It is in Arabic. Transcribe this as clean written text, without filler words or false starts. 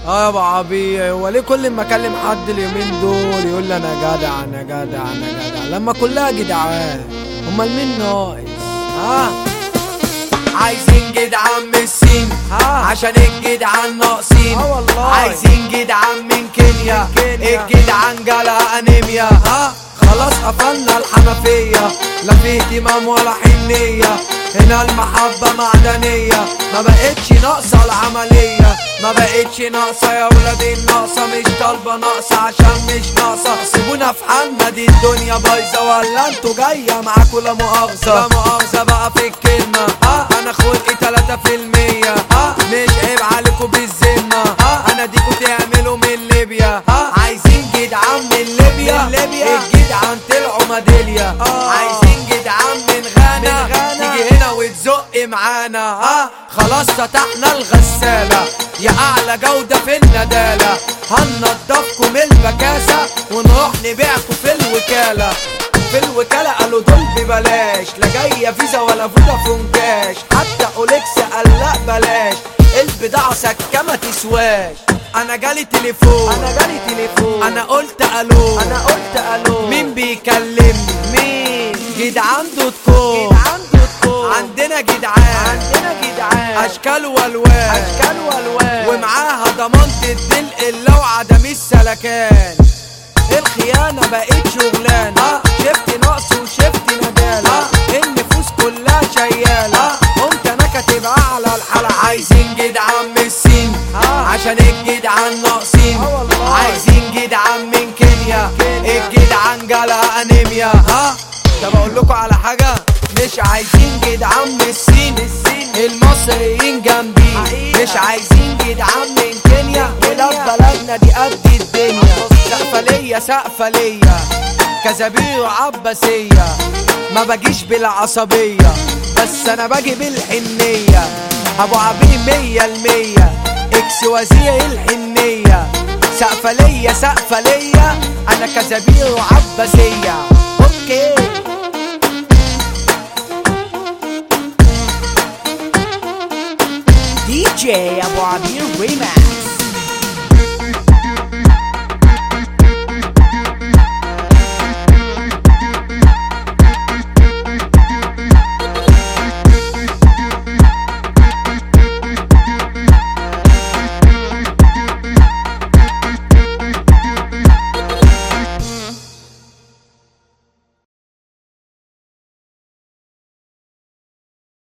يا ابو عبيه، هو ليه كل ما اكلم حد اليومين دول يقول لي انا جدع انا جدع انا جدع لما كلها جدعان؟ امال مين ناقص؟ عايزين جدعان من الصين عشان الجدعان ناقصين. والله عايزين جدعان من كينيا الجدعان جالها انيميا. خلاص قفلنا الحنفية، لا في اهتمام ولا حنية، هنا المحبة معدنية، ما بقتش ناقصة العملية، ما بقتش ناقصة يا ولادي الناقصة، مش طالبة ناقصة عشان مش ناقصة، سيبونا في حالنا دي الدنيا بايظة، ولا انتوا جاية معاكوا لا مؤاخذة. لا مؤاخذة بقى في الكلمة، انا خلقي 3%، مش عيب عليكوا بالذمة، انا ديكوا تعملوا من ليبيا. عايزين جدعان من ليبيا الجدعان طلعوا ميدالية. عايزين جدعان من غانا تيجي هنا وتزق معانا. خلاص فتحنا الغسالة يا اعلى جودة في الندالة، هنضفكم البكاسة ونروح نبيعكم في الوكالة. في الوكالة قالوا دول ببلاش، لا جاية فيزا ولا فودافون كاش، حتى اوليكس قال لا بلاش، البضاعة سكة ما تسواش. انا جالي تليفون انا قلت الو مين بيكلمني؟ مين؟ جدعان دوت كوم. عندنا جدعان اشكال والوان ومعاها ضمان الدلق لو عدم السلكان. الخيانة بقت شغلانة، شفت نقص وشفت ندالة، النفوس كلها شيالة، قمت انا كاتب على الحلقة. عايزين جدعان من الصين عشان الجدعان ناقصين. عايزين جدعان من كينيا الجدعان جالها انيميا. طب اقول لكم على حاجة، مش عايزين جدعان من الصين، المصريين جنبي. مش عايزين جدعان من كينيا، ولاد بلدنا دي قد الدنيا. سقفة ليا كزبير وعباسية، ما بجيش بالعصبية بس انا باجي بالحنية. ابو عبيه 100%، اكس وزير الحنية. سقفة ليا انا كزبير وعباسية. اوكي DJ Abu Abir Remix.